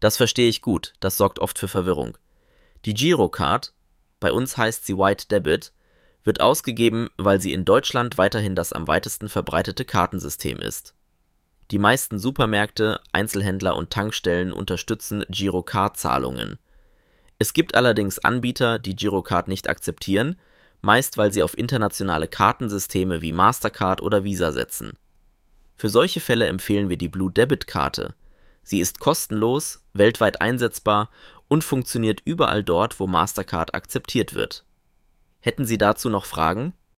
Das verstehe ich gut, das sorgt oft für Verwirrung. Die Girocard, bei uns heißt sie White Debit, wird ausgegeben, weil sie in Deutschland weiterhin das am weitesten verbreitete Kartensystem ist. Die meisten Supermärkte, Einzelhändler und Tankstellen unterstützen Girocard-Zahlungen. Es gibt allerdings Anbieter, die Girocard nicht akzeptieren, meist weil sie auf internationale Kartensysteme wie Mastercard oder Visa setzen. Für solche Fälle empfehlen wir die Blue Debit Karte. Sie ist kostenlos, weltweit einsetzbar und funktioniert überall dort, wo Mastercard akzeptiert wird. Hätten Sie dazu noch Fragen?